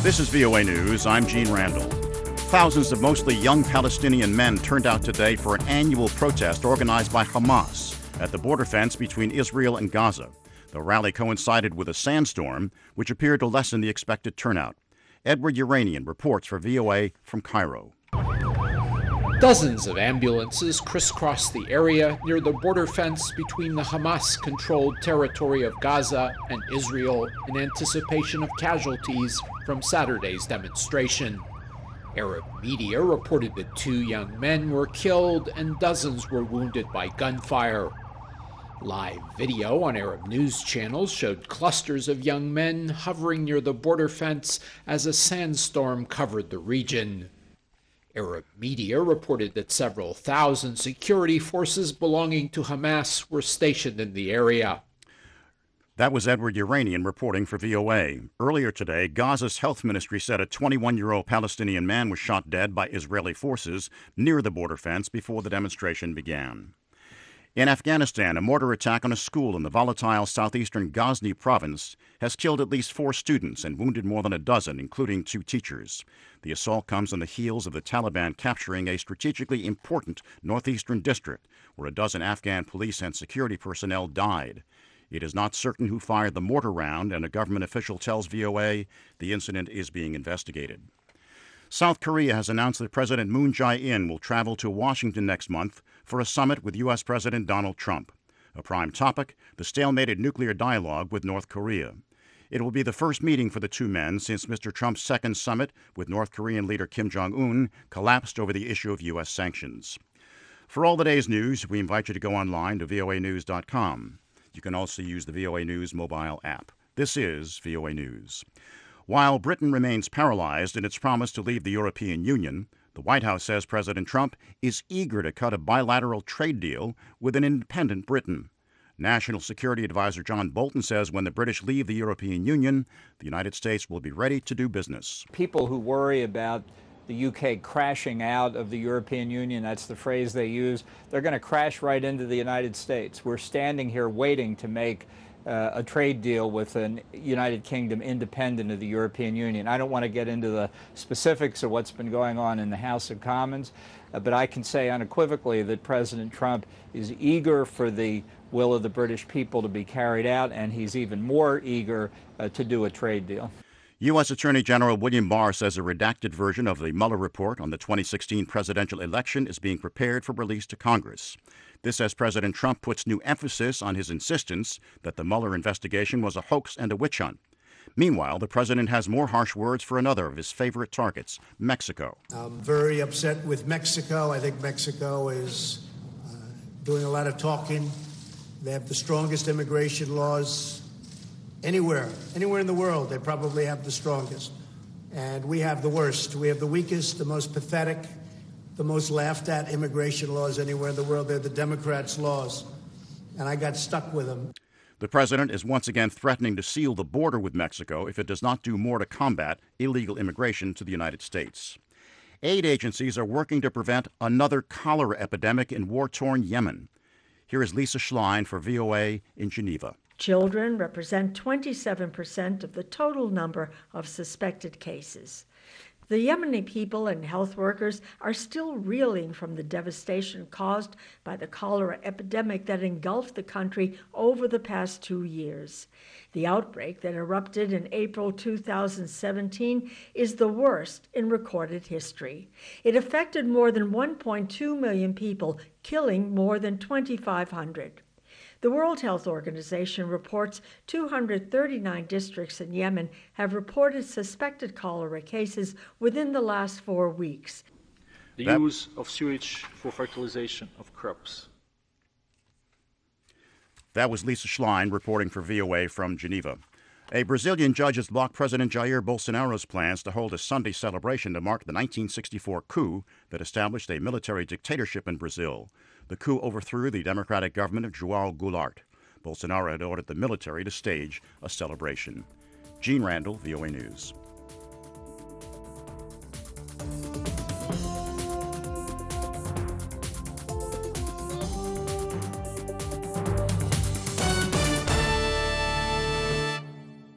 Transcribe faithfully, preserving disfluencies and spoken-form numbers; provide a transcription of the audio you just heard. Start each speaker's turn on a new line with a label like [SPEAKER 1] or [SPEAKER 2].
[SPEAKER 1] This is V O A News. I'm Gene Randall. Thousands of mostly young Palestinian men turned out today for an annual protest organized by Hamas at the border fence between Israel and Gaza. The rally coincided with a sandstorm, which appeared to lessen the expected turnout. Edward Uranian reports for V O A from Cairo.
[SPEAKER 2] Dozens of ambulances crisscrossed the area near the border fence between the Hamas-controlled territory of Gaza and Israel in anticipation of casualties from Saturday's demonstration. Arab media reported that two young men were killed and dozens were wounded by gunfire. Live video on Arab news channels showed clusters of young men hovering near the border fence as a sandstorm covered the region. Arab media reported that several thousand security forces belonging to Hamas were stationed in the area.
[SPEAKER 1] That was Edward Uranian reporting for V O A. Earlier today, Gaza's health ministry said a twenty-one-year-old Palestinian man was shot dead by Israeli forces near the border fence before the demonstration began. In Afghanistan, a mortar attack on a school in the volatile southeastern Ghazni province has killed at least four students and wounded more than a dozen, including two teachers. The assault comes on the heels of the Taliban capturing a strategically important northeastern district where a dozen Afghan police and security personnel died. It is not certain who fired the mortar round, and a government official tells V O A the incident is being investigated. South Korea has announced that President Moon Jae-in will travel to Washington next month for a summit with U S. President Donald Trump. A prime topic, the stalemated nuclear dialogue with North Korea. It will be the first meeting for the two men since Mister Trump's second summit with North Korean leader Kim Jong-un collapsed over the issue of U S sanctions. For all the day's news, we invite you to go online to V O A news dot com. You can also use the V O A News mobile app. This is V O A News. While Britain remains paralyzed in its promise to leave the European Union, the White House says President Trump is eager to cut a bilateral trade deal with an independent Britain. National Security Advisor John Bolton says when the British leave the European Union, the United States will be ready to do business.
[SPEAKER 3] People who worry about the U K crashing out of the European Union, that's the phrase they use, they're going to crash right into the United States. We're standing here waiting to make uh, a trade deal with a United Kingdom independent of the European Union. I don't want to get into the specifics of what's been going on in the House of Commons, uh, but I can say unequivocally that President Trump is eager for the will of the British people to be carried out, and he's even more eager uh, to do a trade deal.
[SPEAKER 1] U S. Attorney General William Barr says a redacted version of the Mueller report on the twenty sixteen presidential election is being prepared for release to Congress. This as President Trump puts new emphasis on his insistence that the Mueller investigation was a hoax and a witch hunt. Meanwhile, the president has more harsh words for another of his favorite targets, Mexico.
[SPEAKER 4] I'm very upset with Mexico. I think Mexico is uh, doing a lot of talking. They have the strongest immigration laws anywhere, anywhere in the world. They probably have the strongest. And we have the worst. We have the weakest, the most pathetic, the most laughed at immigration laws anywhere in the world. They're the Democrats' laws. And I got stuck with them.
[SPEAKER 1] The president is once again threatening to seal the border with Mexico if it does not do more to combat illegal immigration to the United States. Aid agencies are working to prevent another cholera epidemic in war-torn Yemen. Here is Lisa Schlein for V O A in Geneva.
[SPEAKER 5] Children represent twenty-seven percent of the total number of suspected cases. The Yemeni people and health workers are still reeling from the devastation caused by the cholera epidemic that engulfed the country over the past two years. The outbreak that erupted in April two thousand seventeen is the worst in recorded history. It affected more than one point two million people, killing more than twenty-five hundred. The World Health Organization reports two hundred thirty-nine districts in Yemen have reported suspected cholera cases within the last four weeks.
[SPEAKER 6] The
[SPEAKER 1] that,
[SPEAKER 6] use of sewage for fertilization of crops.
[SPEAKER 1] That was Lisa Schlein reporting for V O A from Geneva. A Brazilian judge has blocked President Jair Bolsonaro's plans to hold a Sunday celebration to mark the nineteen sixty-four coup that established a military dictatorship in Brazil. The coup overthrew the democratic government of João Goulart. Bolsonaro had ordered the military to stage a celebration. Gene Randall, V O A News.